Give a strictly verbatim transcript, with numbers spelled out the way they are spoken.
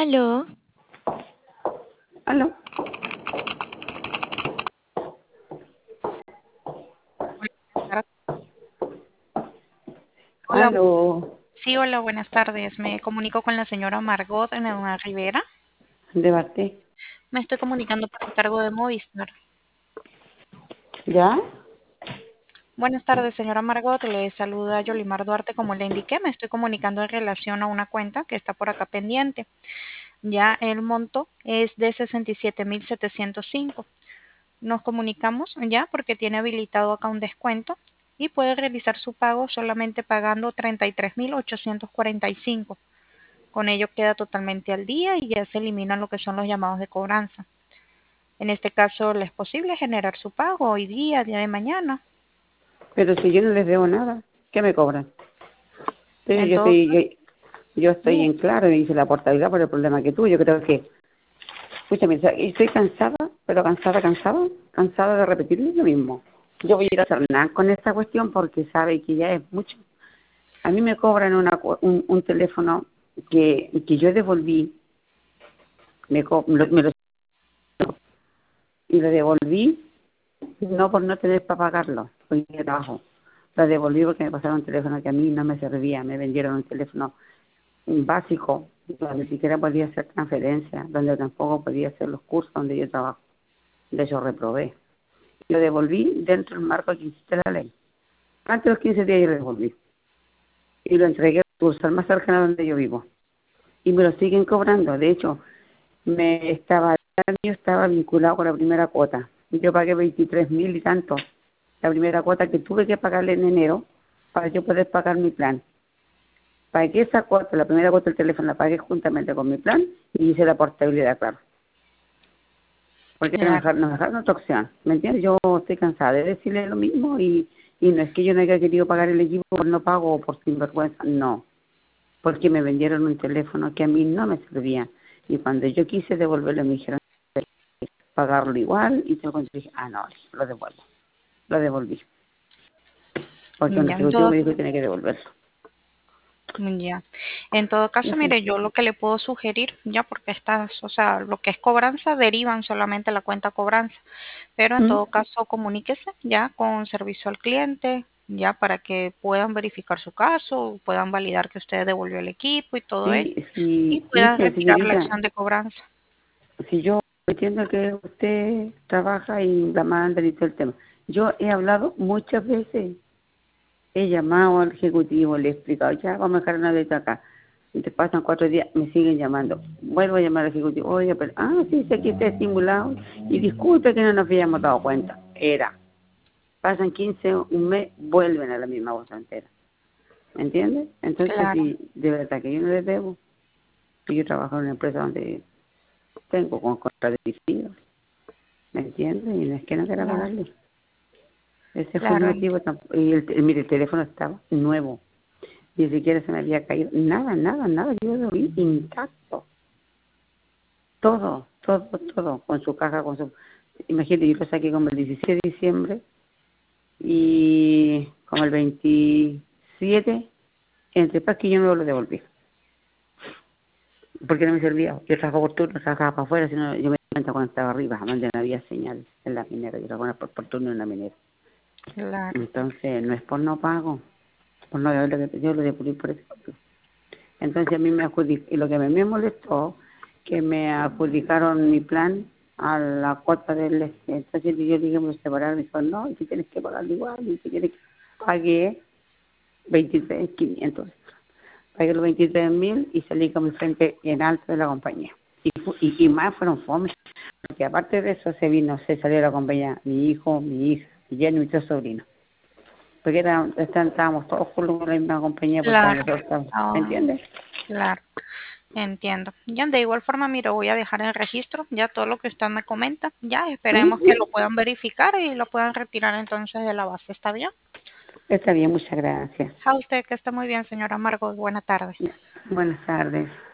Aló, Aló, Hola, hola, aló, sí, hola, buenas tardes. Me comunico con la señora Margot Neuma Rivera. de parte. Me estoy comunicando por encargo de Movistar. ¿Ya? Buenas tardes, señora Margot. Le saluda Yolimar Duarte. Como le indiqué, me estoy comunicando en relación a una cuenta que está por acá pendiente. Ya el monto es de sesenta y siete mil setecientos cinco. Nos comunicamos ya porque tiene habilitado acá un descuento y puede realizar su pago solamente pagando treinta y tres mil ochocientos cuarenta y cinco. Con ello queda totalmente al día y ya se eliminan lo que son los llamados de cobranza. En este caso, ¿le es posible generar su pago hoy día, día de mañana? Pero si yo no les debo nada, ¿qué me cobran? Sí, En yo todo caso, estoy, yo, yo estoy sí, en claro y hice la portabilidad por el problema que tuve. Yo creo que, escúchame, o sea, estoy cansada, pero cansada, cansada, cansada de repetirle lo mismo. Yo voy a ir a hacer nada con esta cuestión porque sabe que ya es mucho. A mí me cobran una, cu- un, un teléfono que, que yo devolví, me, co- me lo, me lo- y lo devolví no por no tener para pagarlo, porque yo trabajo. Lo devolví porque me pasaron un teléfono que a mí no me servía. Me vendieron un teléfono básico, donde ni siquiera podía hacer transferencias, donde tampoco podía hacer los cursos donde yo trabajo. De hecho, reprobé. Lo devolví dentro del marco que existe la ley. Antes de los quince días yo lo devolví. Y lo entregué al sucursal más cercano donde yo vivo. Y me lo siguen cobrando. De hecho, me estaba, yo estaba vinculado con la primera cuota. Yo pagué veintitrés mil y tanto. La primera cuota que tuve que pagarle en enero para yo poder pagar mi plan. Pagué esa cuota, la primera cuota del teléfono la pagué juntamente con mi plan y hice la portabilidad, claro. Porque no me claro, dejaron, no me dejaron otra opción. ¿Me entiendes? Yo estoy cansada de decirle lo mismo y, y no es que yo no haya querido pagar el equipo por no pago o por sinvergüenza, no. Porque me vendieron un teléfono que a mí no me servía. Y cuando yo quise devolverlo me dijeron pagarlo igual y yo dije, ah, no, lo devuelvo. Lo devolví. Porque un ya en ejecutivo todo, me dijo que tenía que devolverlo. ya. En todo caso, Eso. mire, yo lo que le puedo sugerir, ya porque estas, o sea, lo que es cobranza, derivan solamente a la cuenta cobranza, pero en ¿Mm? todo caso, comuníquese ya con servicio al cliente, ya para que puedan verificar su caso, puedan validar que usted devolvió el equipo y todo Sí, eso, y sí, puedan mire, retirar la señorita, acción de cobranza. si yo entiendo que usted trabaja y la manda y todo el tema, yo he hablado muchas veces, he llamado al ejecutivo, le he explicado, ya vamos a dejar una letra acá. Y te pasan cuatro días, me siguen llamando. Vuelvo a llamar al ejecutivo, oye, pero, ah, sí, sé que está estimulado. Y disculpe que no nos habíamos dado cuenta. Era. Pasan quince, un mes, vuelven a la misma voz entera. ¿Me entiendes? Entonces, Claro, si de verdad que yo no les debo, que yo trabajo en una empresa donde tengo con contradecidos, ¿me entiendes? Y no es que no quiera claro, pagarle. Ese fue el claro, motivo. tamp- Y el, el- mire, el teléfono estaba nuevo. Ni siquiera se me había caído. Nada, nada, nada. Yo lo vi intacto. Todo, todo, todo. Con su caja, con su... Imagínate, yo lo saqué como el diecisiete de diciembre y como el veintisiete, entre paz que yo no lo devolví. Porque no me servía. Yo trabajaba por turno, trabajaba para afuera, sino yo me di cuenta cuando estaba arriba, donde no había señal en la minera. Yo trabajaba por, por turno en la minera. claro, Entonces, no es por no pago, por no deberlo, que yo lo devolví por eso. Entonces, a mí me adjudic y lo que a mí me molestó, que me adjudicaron mi plan a la cuota del este. Entonces, yo dije, me separar, me dijo, no, si tienes que pagarlo igual, y si quieres que pague veintitrés mil quinientos. Pagué los veintitrés mil y salí con mi frente en alto de la compañía. Y, fu- y, y más fueron fome, porque aparte de eso se vino, se salió de la compañía mi hijo, mi hija, y ya mis tres sobrinos. Porque era- están- estábamos todos juntos en la misma compañía porque claro, nosotros estábamos, ¿me ah, entiendes? claro. Entiendo. Ya de igual forma, mira, voy a dejar el registro, ya todo lo que usted me comenta, ya esperemos que Ujú. lo puedan verificar y lo puedan retirar entonces de la base, ¿está bien? Está bien, muchas gracias. A usted que está muy bien, señora Margot, buena tarde. Buenas tardes.